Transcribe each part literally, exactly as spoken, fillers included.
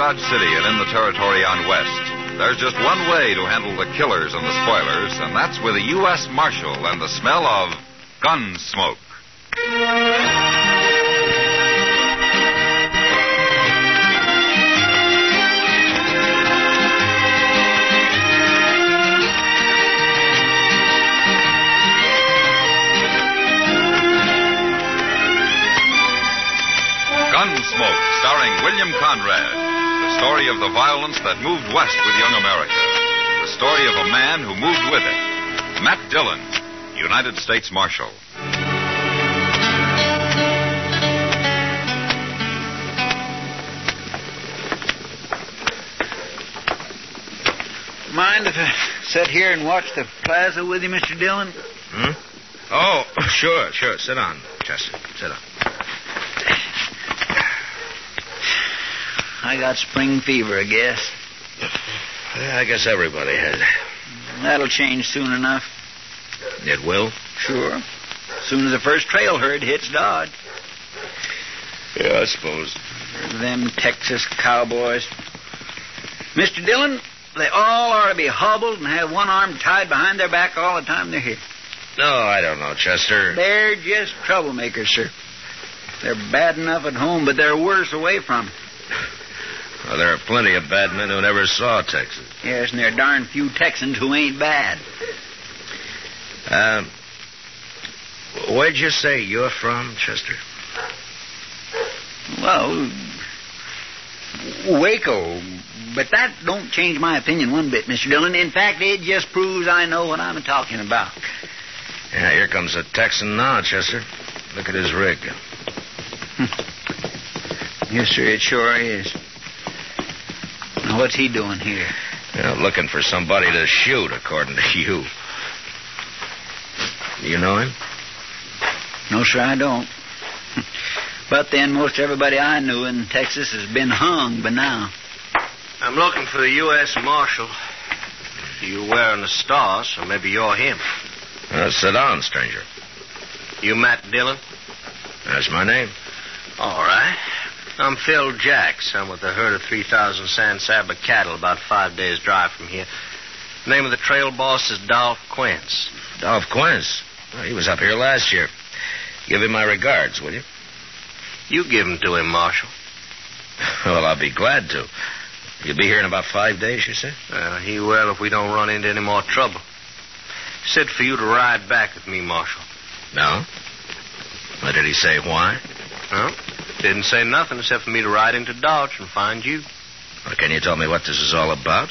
Dodge City and in the territory on West, there's just one way to handle the killers and the spoilers, and that's with a U S Marshal and the smell of gun smoke. Gunsmoke, starring William Conrad. The story of the violence that moved west with young America. The story of a man who moved with it. Matt Dillon, United States Marshal. Mind if I sit here and watch the plaza with you, Mister Dillon? Hmm? Oh, sure, sure. Sit down, Chester. Sit down. I got spring fever, I guess. Yeah, I guess everybody has. That'll change soon enough. It will? Sure. As soon as the first trail herd hits Dodge. Yeah, I suppose. Them Texas cowboys. Mister Dillon, they all ought to be hobbled and have one arm tied behind their back all the time they're here. No, I don't know, Chester. They're just troublemakers, sir. They're bad enough at home, but they're worse away from it. Well, there are plenty of bad men who never saw Texas. Yes, and there are darn few Texans who ain't bad. Um, where'd you say you're from, Chester? Well, Waco. But that don't change my opinion one bit, Mister Dillon. In fact, it just proves I know what I'm talking about. Yeah, here comes a Texan now, Chester. Look at his rig. Yes, sir, it sure is. Now, what's he doing here? Yeah, looking for somebody to shoot, according to you. You know him? No, sir, I don't. But then most everybody I knew in Texas has been hung by now. I'm looking for the U S Marshal. You wearing a star, so maybe you're him. Uh, sit down, stranger. You Matt Dillon? That's my name. All right. I'm Phil Jacks. I'm with a herd of three thousand San Saba cattle about five days' drive from here. The name of the trail boss is Dolph Quince. Dolph Quince? Well, he was up here last year. Give him my regards, will you? You give them to him, Marshal. Well, I'll be glad to. You'll be here in about five days, you say? Uh, he will if we don't run into any more trouble. Said for you to ride back with me, Marshal. No? What did he say, why? No. Didn't say nothing except for me to ride into Dodge and find you. Well, can you tell me what this is all about?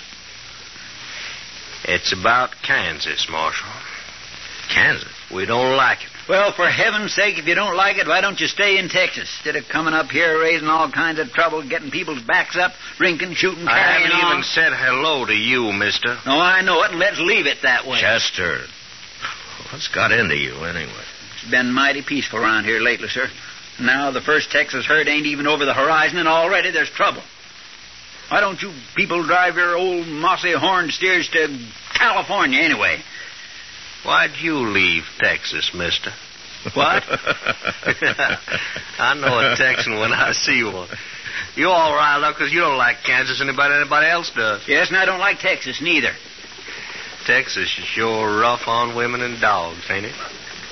It's about Kansas, Marshal. Kansas? We don't like it. Well, for heaven's sake, if you don't like it, why don't you stay in Texas instead of coming up here raising all kinds of trouble, getting people's backs up, drinking, shooting, I carrying haven't on? even said hello to you, mister. No, I know it, and let's leave it that way. Chester, what's got into you, anyway? It's been mighty peaceful around here lately, sir. Now the first Texas herd ain't even over the horizon, and already there's trouble. Why don't you people drive your old mossy horned steers to California anyway? Why'd you leave Texas, mister? What? I know a Texan when I see one. You all riled up because you don't like Kansas anybody anybody else does. Yes, and I don't like Texas neither. Texas is sure rough on women and dogs, ain't it?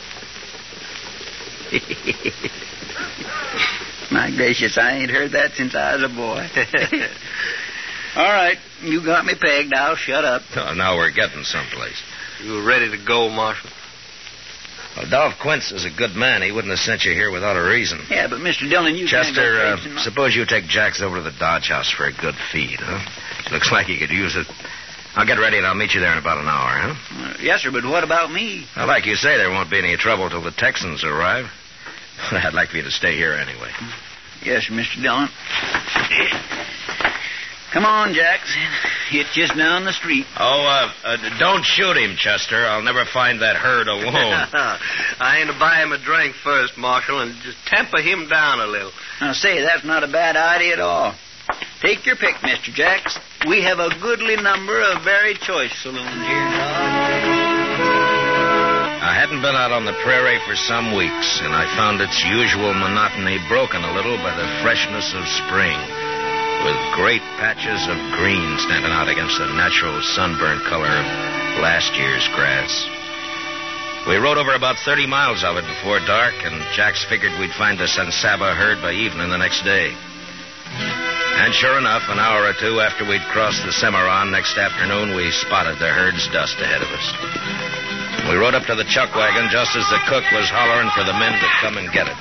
My gracious, I ain't heard that since I was a boy. All right, you got me pegged. I'll shut up. Oh, now we're getting someplace. You ready to go, Marshal? Well, Dolph Quince is a good man. He wouldn't have sent you here without a reason. Yeah, but Mister Dillon, you Chester, can't uh, go my... suppose you take Jacks over to the Dodge House for a good feed, huh? Looks like he could use it. I'll get ready and I'll meet you there in about an hour, huh? Uh, yes, sir, but what about me? Well, like you say, there won't be any trouble till the Texans arrive. I'd like for you to stay here anyway. Yes, sir, Mister Dillon. Come on, Jacks. It's just down the street. Oh, uh, uh, don't shoot him, Chester. I'll never find that herd alone. I ain't to buy him a drink first, Marshal, and just temper him down a little. Now, say, that's not a bad idea at all. Take your pick, Mister Jacks. We have a goodly number of very choice saloons here in Dodge. I hadn't been out on the prairie for some weeks, and I found its usual monotony broken a little by the freshness of spring. With great patches of green standing out against the natural sunburned color of last year's grass. We rode over about thirty miles of it before dark, and Jax figured we'd find the San Saba herd by evening the next day. And sure enough, an hour or two after we'd crossed the Cimarron next afternoon, we spotted the herd's dust ahead of us. We rode up to the chuck wagon just as the cook was hollering for the men to come and get it.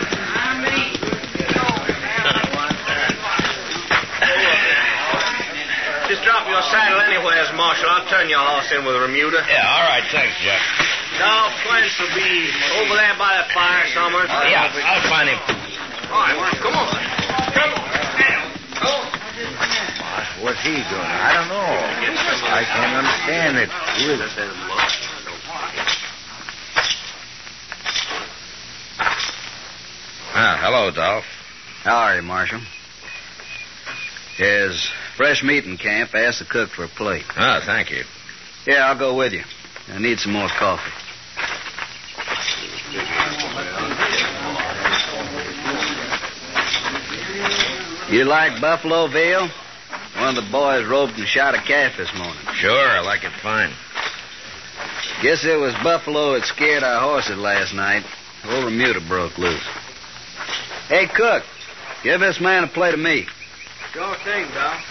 Just drop your saddle anywheres, Marshal. I'll turn your horse in with Remuda. Yeah, all right, thanks, Jack. Dolph Quince will be over there by that fire somewhere. Uh, yeah, I'll find him. All right, come on. Come on. What's he doing? I don't know. I can't understand it. Ah, hello, Dolph. How are you, Marshal? There's fresh meat in camp. Ask the cook for a plate. Ah, thank you. Yeah, I'll go with you. I need some more coffee. You like buffalo veal? One of the boys roped and shot a calf this morning. Sure, I like it fine. Guess it was buffalo that scared our horses last night. Old Remuda broke loose. Hey, cook, give this man a plate of meat. Sure thing, Doc.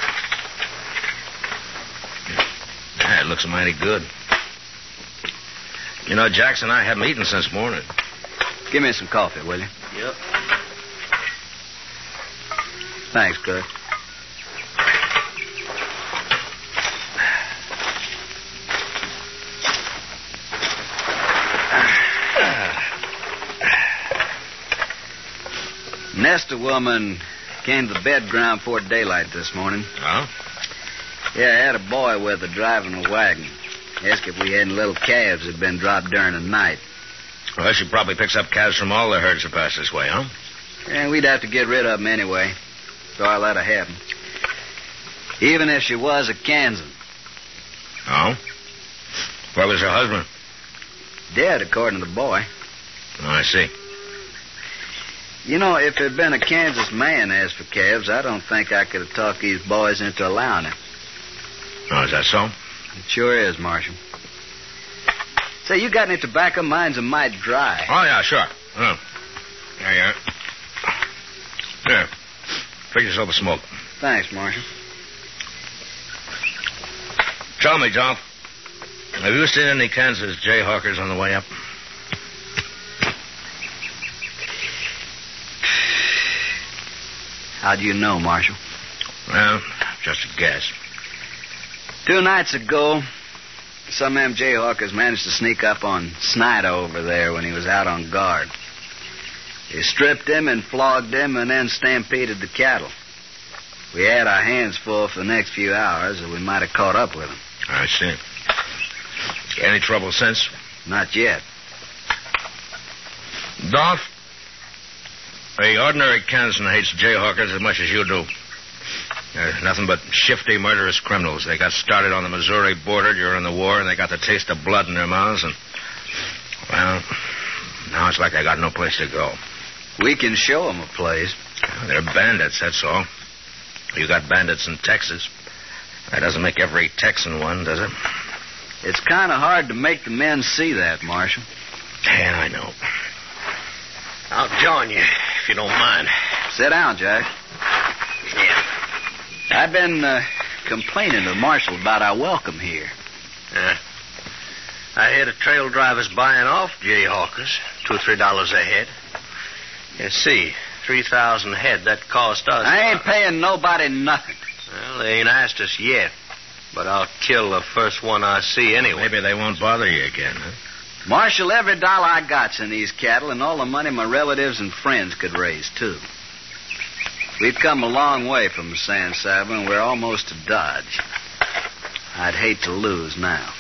Ah, it looks mighty good. You know, Jackson and I haven't eaten since morning. Give me some coffee, will you? Yep. Thanks, cook. Nesta woman came to the bed ground before daylight this morning. Oh? Yeah, I had a boy with her driving a wagon. Asked if we had any little calves that had been dropped during the night. Well, she probably picks up calves from all the herds that pass this way, huh? Yeah, we'd have to get rid of them anyway. So I let her have them. Even if she was a Kansan. Oh? Where was her husband? Dead, according to the boy. Oh, I see. You know, if it had been a Kansas man asked for calves, I don't think I could have talked these boys into allowing it. Oh, is that so? It sure is, Marshal. Say, you got any tobacco? Mine's a mite dry. Oh, yeah, sure. Oh. There you are. Here. Fix yourself a smoke. Thanks, Marshal. Tell me, Dolph, have you seen any Kansas jayhawkers on the way up? How do you know, Marshal? Well, just a guess. Two nights ago, some of them jayhawkers managed to sneak up on Snyder over there when he was out on guard. They stripped him and flogged him and then stampeded the cattle. We had our hands full for the next few hours, or we might have caught up with them. I see. Any trouble since? Not yet. Dolph, the ordinary Kansan hates jayhawkers as much as you do. They're nothing but shifty, murderous criminals. They got started on the Missouri border during the war, and they got the taste of blood in their mouths, and, well, now it's like they got no place to go. We can show them a place. They're bandits, that's all. You got bandits in Texas. That doesn't make every Texan one, does it? It's kind of hard to make the men see that, Marshal. Yeah, I know. I'll join you, if you don't mind. Sit down, Jack. Yeah. I've been uh, complaining to the Marshal about our welcome here. Yeah. I hear the trail drivers buying off jayhawkers, two or three dollars a head. You see, three thousand head, that cost us. I ain't paying nobody nothing. Well, they ain't asked us yet, but I'll kill the first one I see anyway. Maybe they won't bother you again, huh? Marshal, every dollar I got's in these cattle and all the money my relatives and friends could raise, too. We've come a long way from the San Saba, and we're almost to Dodge. I'd hate to lose now.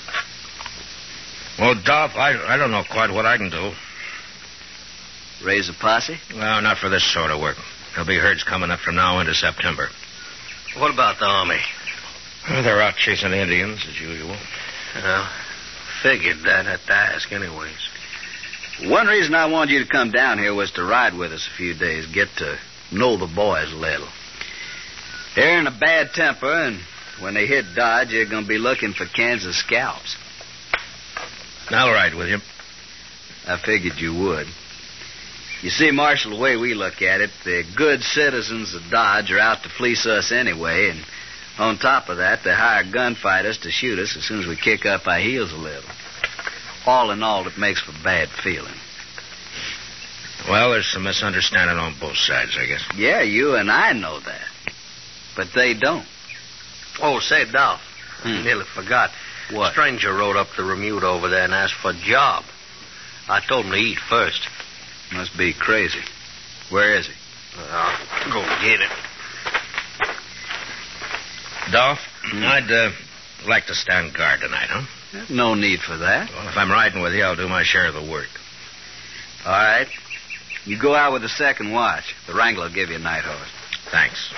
Well, Dolph, I, I don't know quite what I can do. Raise a posse? Well, not for this sort of work. There'll be herds coming up from now into September. What about the Army? Well, they're out chasing Indians, as usual. Well, figured that at the ask anyways. One reason I wanted you to come down here was to ride with us a few days, get to know the boys a little. They're in a bad temper, and when they hit Dodge, they're going to be looking for Kansas scalps. I'll ride with you. I figured you would. You see, Marshal, the way we look at it, the good citizens of Dodge are out to fleece us anyway, and on top of that, they hire gunfighters to shoot us as soon as we kick up our heels a little. All in all, it makes for bad feeling. Well, there's some misunderstanding on both sides, I guess. Yeah, you and I know that. But they don't. Oh, say, Dolph, Hmm. nearly forgot. What? A stranger rode up the Remude over there and asked for a job. I told him to eat first. Must be crazy. Where is he? I'll go get it. Dolph, Hmm. I'd uh, like to stand guard tonight, huh? There's no need for that. Well, if I'm riding with you, I'll do my share of the work. All right. You go out with the second watch. The Wrangler will give you a night horse. Thanks.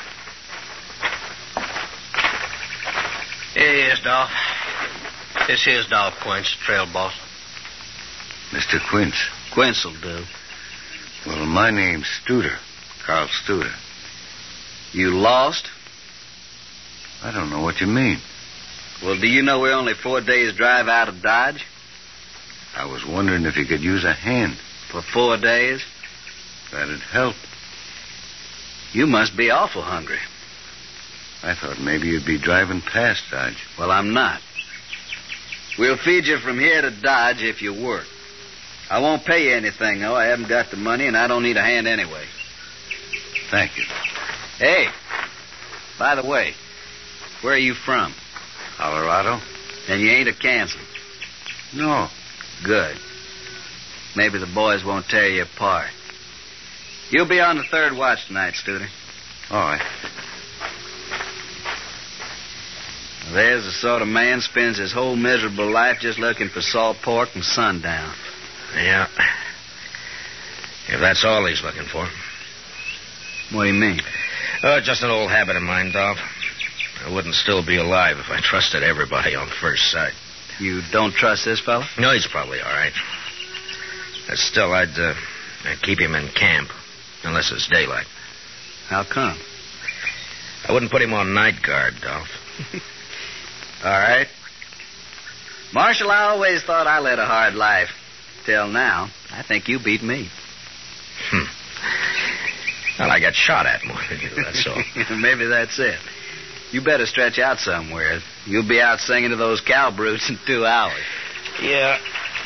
Yes, Dolph. This here's Dolph Quince, trail boss. Mister Quince. Quince will do. Well, my name's Studer. Carl Studer. You lost? I don't know what you mean. Well, do you know we're only four days' drive out of Dodge? I was wondering if you could use a hand. For four days? That'd help. You must be awful hungry. I thought maybe you'd be driving past Dodge. Well, I'm not. We'll feed you from here to Dodge if you work. I won't pay you anything, though. I haven't got the money, and I don't need a hand anyway. Thank you. Hey, by the way, where are you from? Colorado? And you ain't a Kansan. No. Good. Maybe the boys won't tear you apart. You'll be on the third watch tonight, Studer. All right. There's the sort of man spends his whole miserable life just looking for salt pork and sundown. Yeah. If that's all he's looking for. What do you mean? Oh, just an old habit of mine, Dolph. I wouldn't still be alive if I trusted everybody on first sight. You don't trust this fella? No, he's probably all right. But still, I'd, uh, I'd keep him in camp, unless it's daylight. How come? I wouldn't put him on night guard, Dolph. All right. Marshal, I always thought I led a hard life. Till now, I think you beat me. Hmm. Well, I got shot at more than you, that's all. Maybe that's it. You better stretch out somewhere. You'll be out singing to those cow brutes in two hours. Yeah.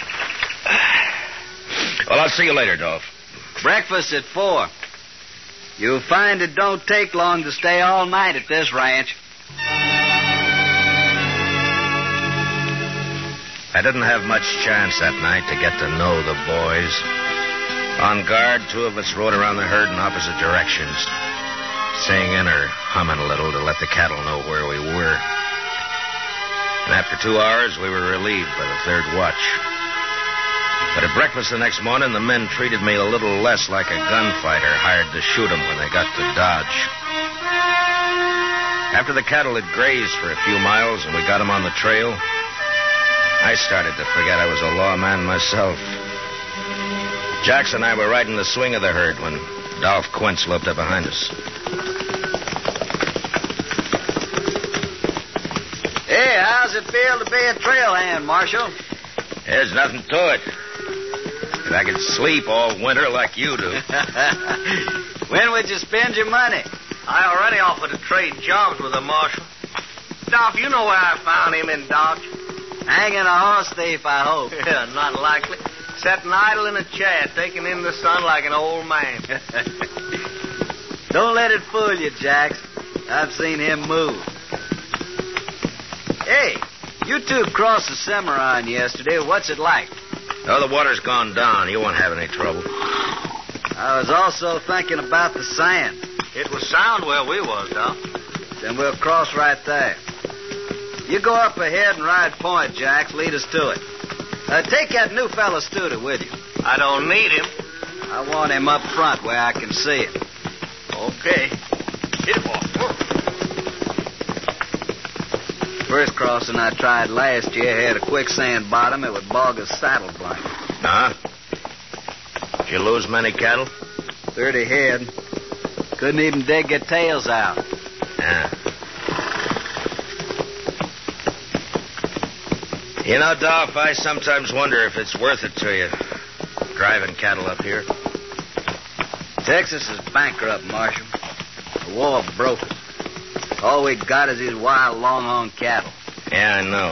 Well, I'll see you later, Dolph. Breakfast at four. You'll find it don't take long to stay all night at this ranch. I didn't have much chance that night to get to know the boys. On guard, two of us rode around the herd in opposite directions, singing or humming a little to let the cattle know where we were. And after two hours, we were relieved by the third watch. But at breakfast the next morning, the men treated me a little less like a gunfighter hired to shoot them when they got to Dodge. After the cattle had grazed for a few miles and we got them on the trail, I started to forget I was a lawman myself. Jax and I were riding the swing of the herd when Dolph Quince loped up behind us. Hey, how's it feel to be a trail hand, Marshal? There's nothing to it. If I could sleep all winter like you do. When would you spend your money? I already offered to trade jobs with the marshal. Dolph, you know where I found him in Dodge? Hanging a horse thief, I hope. Yeah, not likely. Sitting idle in a chair, taking in the sun like an old man. Don't let it fool you, Jax. I've seen him move. Hey, you two crossed the Cimarron yesterday. What's it like? Oh, the water's gone down. You won't have any trouble. I was also thinking about the sand. It was sound where we was, Dolph. Then we'll cross right there. You go up ahead and ride point, Jax. Lead us to it. Uh, take that new fella Studer with you. I don't need him. I want him up front where I can see him. Okay. Hit him off. First crossing I tried last year had a quicksand bottom. It would bog a saddle blanket. Huh? Did you lose many cattle? Thirty head. Couldn't even dig their tails out. Yeah, Yeah. You know, Dolph, I sometimes wonder if it's worth it to you, driving cattle up here. Texas is bankrupt, Marshal. The war broke it. All we got is these wild, longhorn cattle. Yeah, I know.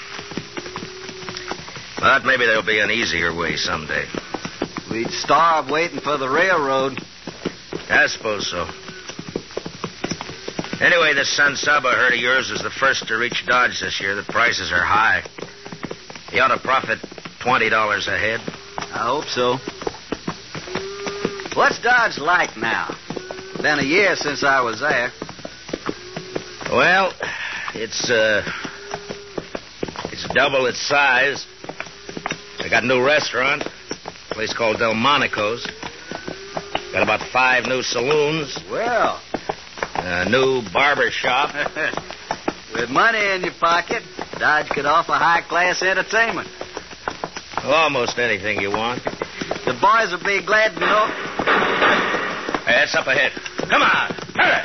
But maybe there'll be an easier way someday. We'd starve waiting for the railroad. I suppose so. Anyway, this San Saba herd of yours is the first to reach Dodge this year. The prices are high. You ought to profit twenty dollars a head. I hope so. What's Dodge like now? Been a year since I was there. Well, it's, uh... It's double its size. They got a new restaurant, a place called Delmonico's. Got about five new saloons. Well. A new barber shop. With money in your pocket, Dodge could offer high-class entertainment. Almost anything you want. The boys will be glad to know. Hey, that's up ahead. Come on. Hurry.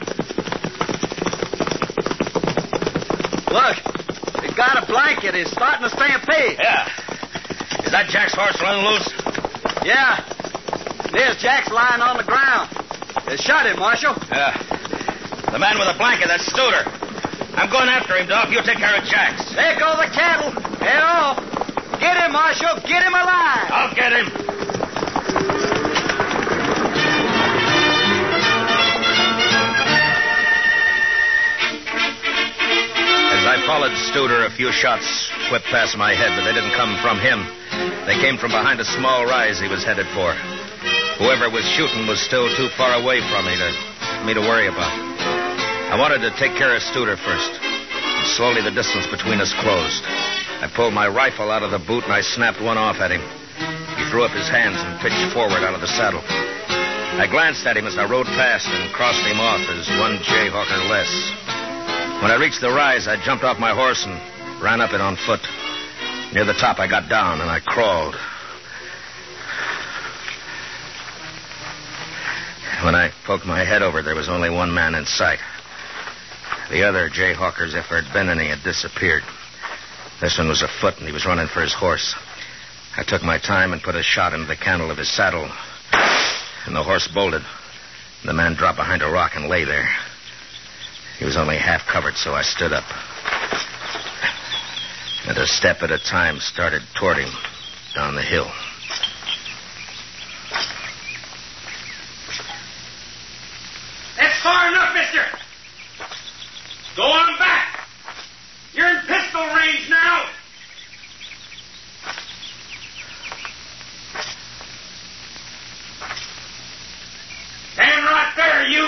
Look, they got a blanket. It's starting to stampede. Yeah. Is that Jack's horse running loose? Yeah. There's Jack's lying on the ground. They shot him, Marshal. Yeah. The man with the blanket, that's Studer. I'm going after him, Dolph. You take care of Jack's. There go the cattle. They're off. Get him, Marshal. Get him alive. I'll get him. As I followed Studer, a few shots whipped past my head, but they didn't come from him. They came from behind a small rise he was headed for. Whoever was shooting was still too far away from me to, me to worry about. I wanted to take care of Studer first. And slowly the distance between us closed. I pulled my rifle out of the boot and I snapped one off at him. He threw up his hands and pitched forward out of the saddle. I glanced at him as I rode past and crossed him off as one jayhawker less. When I reached the rise, I jumped off my horse and ran up it on foot. Near the top, I got down and I crawled. When I poked my head over, there was only one man in sight. The other jayhawkers, if there had been any, had disappeared. This one was afoot, and he was running for his horse. I took my time and put a shot into the cantle of his saddle, and the horse bolted. The man dropped behind a rock and lay there. He was only half covered, so I stood up. And a step at a time started toward him down the hill. That's far enough, mister. Go on back. You're in pistol range now. Stand right there, you.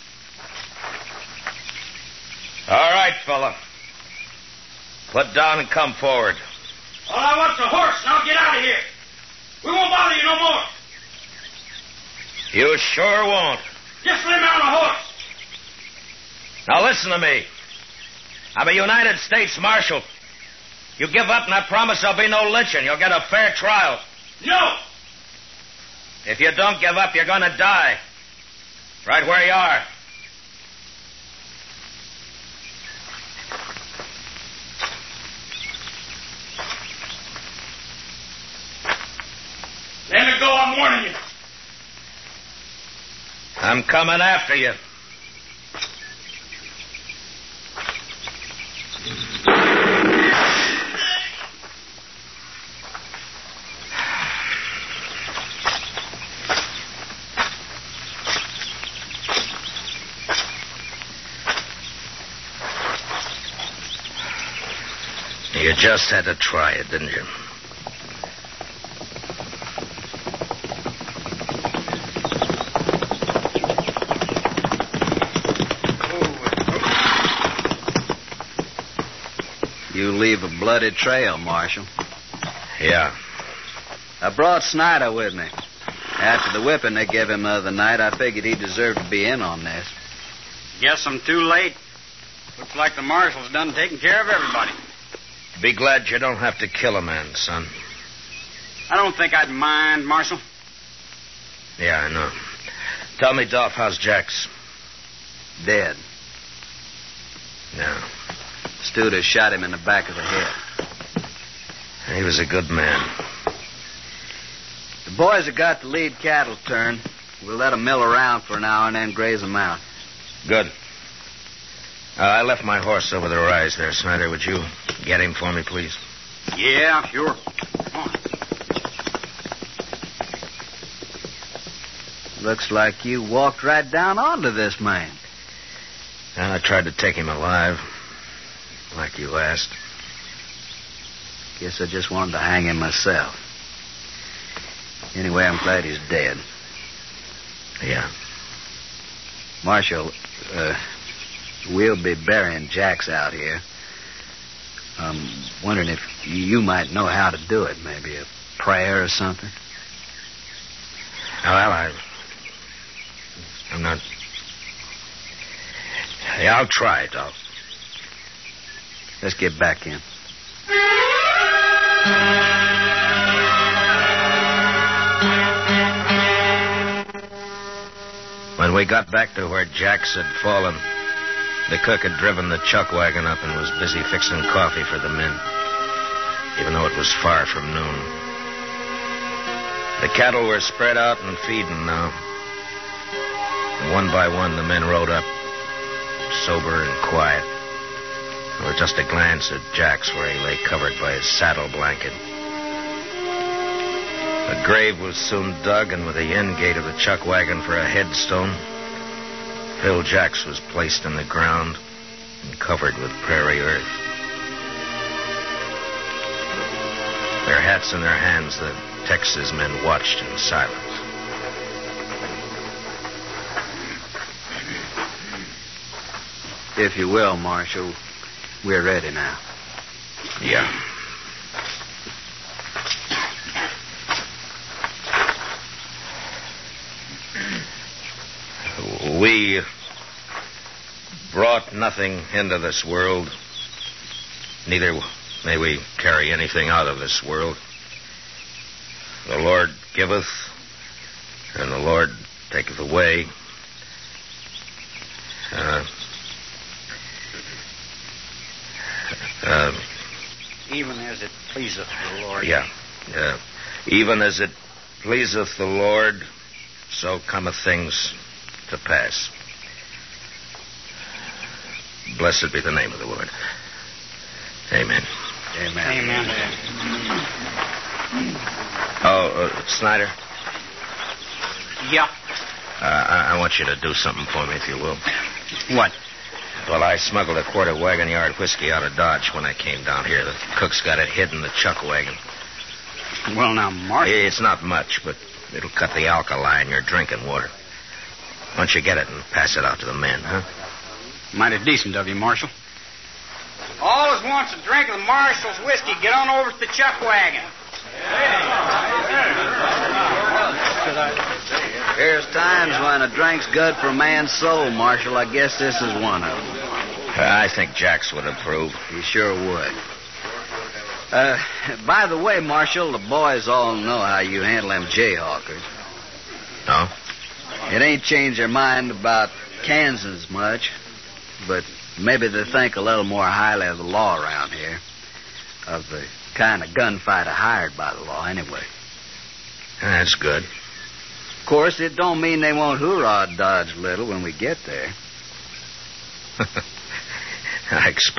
All right, fella. Put down and come forward. All I want's a horse, and I'll get out of here. We won't bother you no more. You sure won't. Just let me on a horse. Now listen to me. I'm a United States Marshal. You give up and I promise there'll be no lynching. You'll get a fair trial. No. If you don't give up, you're going to die. Right where you are. Let me go, I'm warning you. I'm coming after you. You just had to try it, didn't you? You leave a bloody trail, Marshal. Yeah. I brought Snyder with me. After the whipping they gave him the other night, I figured he deserved to be in on this. Guess I'm too late. Looks like the marshal's done taking care of everybody. Be glad you don't have to kill a man, son. I don't think I'd mind, Marshal. Yeah, I know. Tell me, Dolph, how's Jax? Dead. No. Studer shot him in the back of the head. He was a good man. The boys have got the lead cattle turned. We'll let them mill around for an hour and then graze them out. Good. Uh, I left my horse over the rise there, Snyder. Would you get him for me, please? Yeah, sure. Come on. Looks like you walked right down onto this man. I tried to take him alive, like you asked. Guess I just wanted to hang him myself. Anyway, I'm glad he's dead. Yeah. Marshal, uh, we'll be burying Jax out here. I'm wondering if you might know how to do it. Maybe a prayer or something. Well, I... I'm not... Yeah, I'll try it. I'll... Let's get back in. When we got back to where Jax had fallen, the cook had driven the chuck wagon up and was busy fixing coffee for the men, even though it was far from noon. The cattle were spread out and feeding now. And one by one, the men rode up, sober and quiet, with just a glance at Jax where he lay covered by his saddle blanket. The grave was soon dug, and with the end gate of the chuck wagon for a headstone, Phil Jax was placed in the ground and covered with prairie earth. Their hats in their hands, the Texas men watched in silence. If you will, Marshal, we're ready now. Yeah. We brought nothing into this world. Neither may we carry anything out of this world. The Lord giveth, and the Lord taketh away. Uh, uh, Even as it pleaseth the Lord. Yeah. Uh, even as it pleaseth the Lord, so cometh things to pass. Blessed be the name of the Lord. Amen. Amen. Amen. Oh, uh, Snyder, Yeah. uh, I-, I want you to do something for me, if you will. What? Well, I smuggled a quart of wagon yard whiskey out of Dodge when I came down here. The cook's got it hid in the chuck wagon. Well, now, Marshal. It's not much, but it'll cut the alkali in your drinking water. Why don't you get it and pass it out to the men, huh? Mighty decent of you, Marshal. All as wants a drink of the Marshal's whiskey, get on over to the chuck wagon. There's times when a drink's good for a man's soul, Marshal. I guess this is one of them. I think Jax would approve. He sure would. Uh, by the way, Marshal, the boys all know how you handle them jayhawkers. No? It ain't changed their mind about Kansas much, but maybe they think a little more highly of the law around here. Of the kind of gunfighter hired by the law, anyway. That's good. Of course, it don't mean they won't hoorah Dodge Little when we get there. I expect